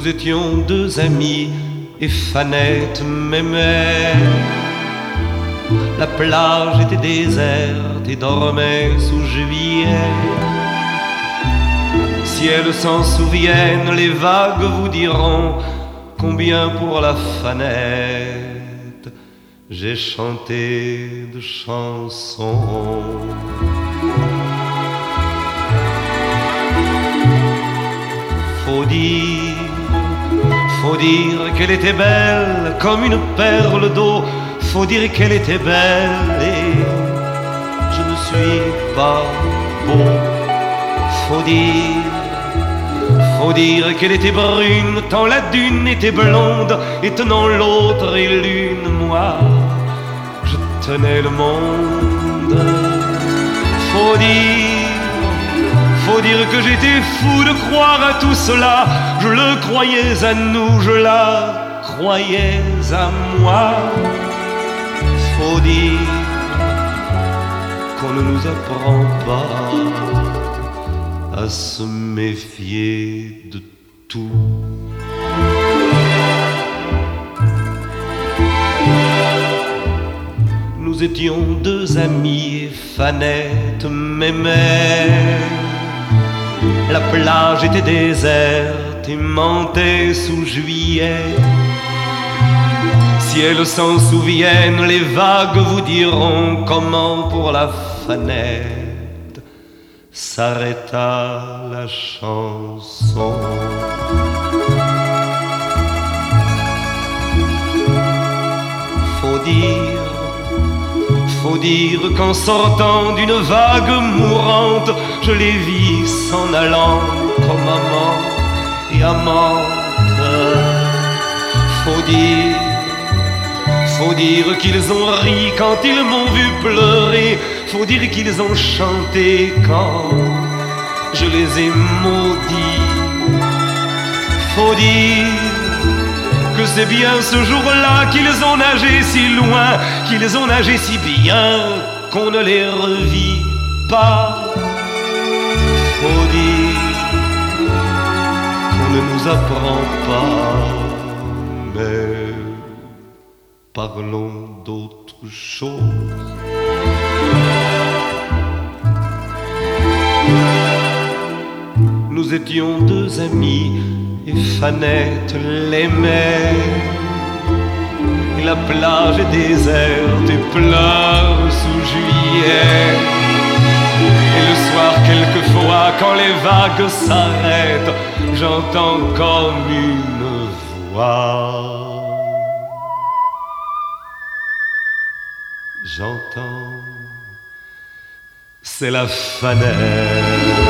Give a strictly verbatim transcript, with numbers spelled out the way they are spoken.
Nous étions deux amis et Fanette m'aimait. La plage était déserte et dormait sous juillet. Si elles s'en souviennent, les vagues vous diront combien pour la Fanette j'ai chanté de chansons. Faut dire, faut dire qu'elle était belle comme une perle d'eau. Faut dire qu'elle était belle et je ne suis pas beau. Faut dire, faut dire qu'elle était brune tant la dune était blonde et tenant l'autre et l'une, moi je tenais le monde. Faut dire, faut dire que j'étais fou de croire à tout cela. Je le croyais à nous, je la croyais à moi. Faut dire qu'on ne nous apprend pas à se méfier de tout. Nous étions deux amis et Fanette m'aimait. La plage était déserte et mentait sous juillet. Si elles s'en souviennent, les vagues vous diront comment pour la Fanette s'arrêta la chanson. Faut dire, faut dire qu'en sortant d'une vague mourante, je les vis s'en allant comme amant et amante. Faut dire, faut dire qu'ils ont ri quand ils m'ont vu pleurer. Faut dire qu'ils ont chanté quand je les ai maudits. Faut dire que c'est bien ce jour-là qu'ils ont nagé si loin, qu'ils ont nagé si bien qu'on ne les revit pas. Faut dire qu'on ne nous apprend pas, mais parlons d'autre chose. Nous étions deux amis et Fanette l'aimait. Et la plage est déserte et pleure sous juillet. Et le soir quelquefois quand les vagues s'arrêtent, j'entends comme une voix. J'entends, c'est la Fanette.